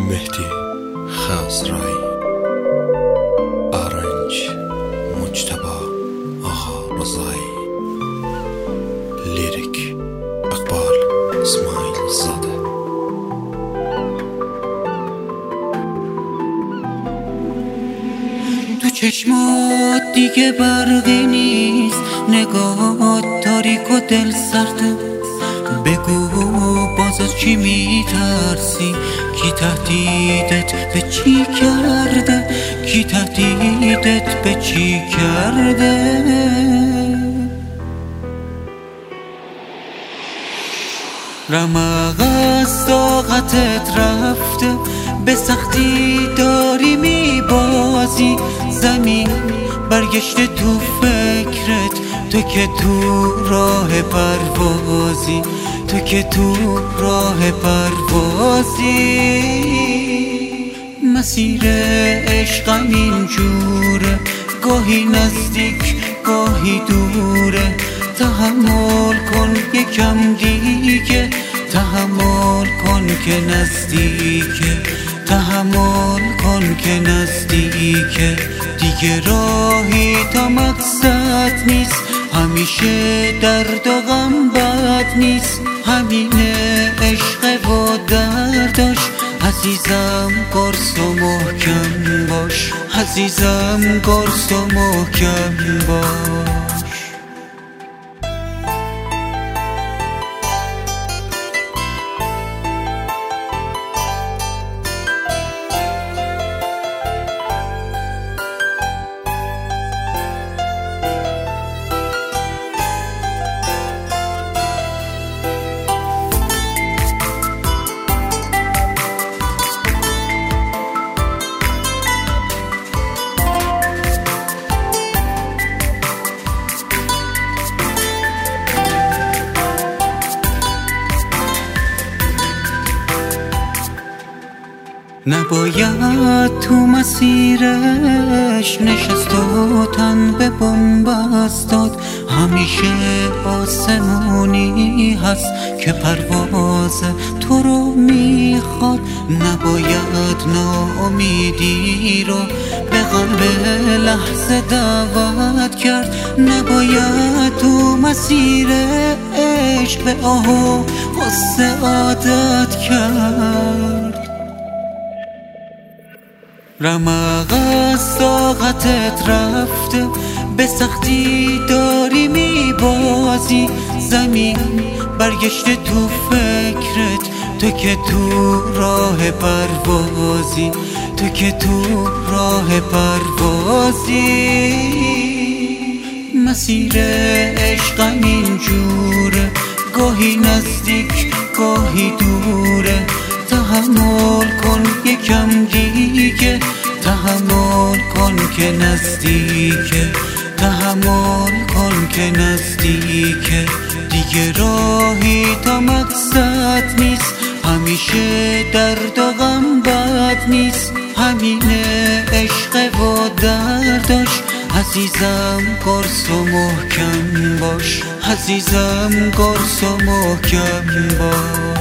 مهدی خزرایی، آرنج مجتبی آقا رضایی، لیریک اقبال اسماعیل زاده. تو چشمات دیگه برقی نیست، نگاهات تاریک و دل سرده. بگو باز از چی میترسی؟ کی تهدیدت به چی کرده؟ کی تهدیدت به چی کرده؟ رمق از طاقتت رفته، به سختی داری میبازی. زمین برگشته تو فکرت، تو که تو راه پروازی، تو که تو راه پروازی. مسیر عشقم اینجوره، گاهی نزدیک گاهی دوره. تحمل کن یکم دیگه، تحمل کن که نزدیکه، تحمل کن که نزدیکه. دیگه راهی تا مقصد نیست، همیشه درد و غم بد نیست. همینه عشق و درداش، عزیزم قرص و محکم باش، عزیزم قرص و محکم باش. نباید تو مسیرش نشست و تن به بنبست داد. همیشه آسمونی هست که پرواز تو رو میخواد. نباید ناامیدی رو به قلب لحظه دعوت کرد. نباید تو مسیر عشق به آه و غصه عادت کرد. رمق از طاقتت رفته، به سختی داری میبازی. زمین برگشته تو فکرت، تو که تو راه پروازی، تو که تو راه پروازی. مسیر عشقم اینجوره، گاهی نزدیک گاهی دوره. تحمل کن یکم دیگه، تحمل کن که نزدیکه، تحمل کن که نزدیکه. دیگه راهی تا مقصد نیست، همیشه درد و غم بد نیست. همینه عشق و درداش، عزیزم قرص و محکم باش، عزیزم قرص و محکم باش.